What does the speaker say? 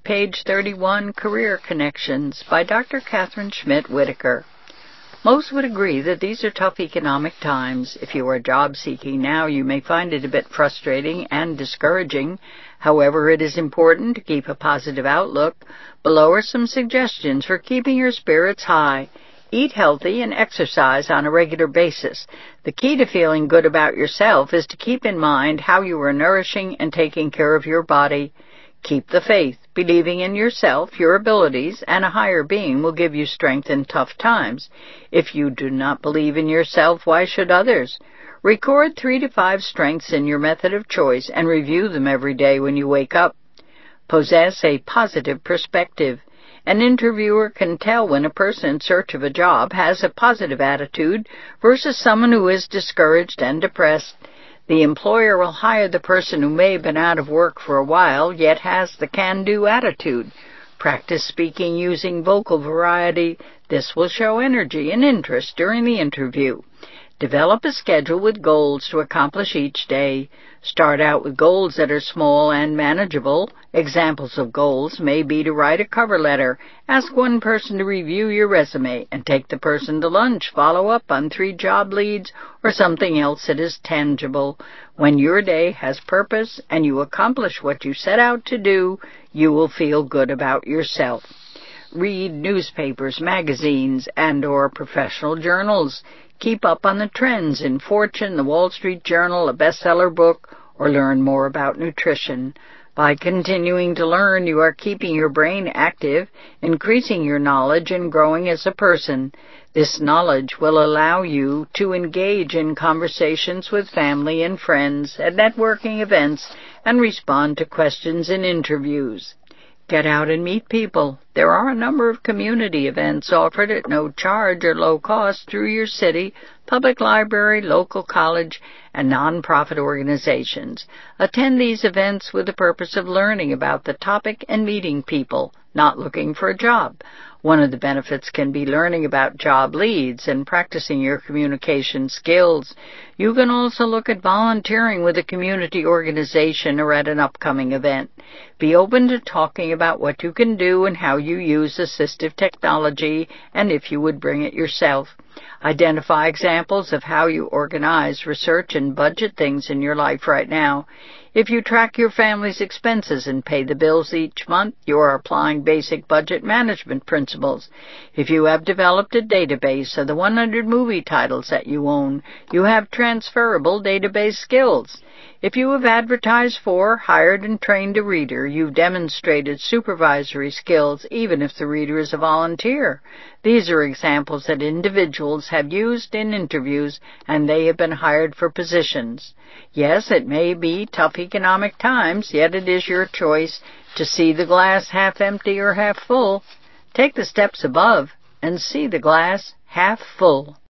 Page 31, Career Connections by Dr. Catherine Schmidt Whitaker. Most would agree that these are tough economic times. If you are job seeking now, you may find it a bit frustrating and discouraging. However, it is important to keep a positive outlook. Below are some suggestions for keeping your spirits high. Eat healthy and exercise on a regular basis. The key to feeling good about yourself is to keep in mind how you are nourishing and taking care of your body. Keep the faith. Believing in yourself, your abilities, and a higher being will give you strength in tough times. If you do not believe in yourself, why should others? Record 3 to 5 strengths in your method of choice and review them every day when you wake up. Possess a positive perspective. An interviewer can tell when a person in search of a job has a positive attitude versus someone who is discouraged and depressed. The employer will hire the person who may have been out of work for a while, yet has the can-do attitude. Practice speaking using vocal variety. This will show energy and interest during the interview. Develop a schedule with goals to accomplish each day. Start out with goals that are small and manageable. Examples of goals may be to write a cover letter, ask one person to review your resume, and take the person to lunch, follow up on 3 job leads, or something else that is tangible. When your day has purpose and you accomplish what you set out to do, you will feel good about yourself. Read newspapers, magazines, and/or professional journals. Keep up on the trends in Fortune, the Wall Street Journal, a bestseller book, or learn more about nutrition. By continuing to learn, you are keeping your brain active, increasing your knowledge, and growing as a person. This knowledge will allow you to engage in conversations with family and friends at networking events and respond to questions in interviews. Get out and meet people. There are a number of community events offered at no charge or low cost through your city, public library, local college, and nonprofit organizations. Attend these events with the purpose of learning about the topic and meeting people, not looking for a job. One of the benefits can be learning about job leads and practicing your communication skills. You can also look at volunteering with a community organization or at an upcoming event. Be open to talking about what you can do and how you use assistive technology and if you would bring it yourself. Identify examples of how you organize, research, and budget things in your life right now. If you track your family's expenses and pay the bills each month, you are applying basic budget management principles. If you have developed a database of the 100 movie titles that you own, you have transferable database skills. If you have advertised for, hired, and trained a reader, you've demonstrated supervisory skills even if the reader is a volunteer. These are examples that individuals have used in interviews and they have been hired for positions. Yes, it may be tough economic times, yet it is your choice to see the glass half empty or half full. Take the steps above and see the glass half full.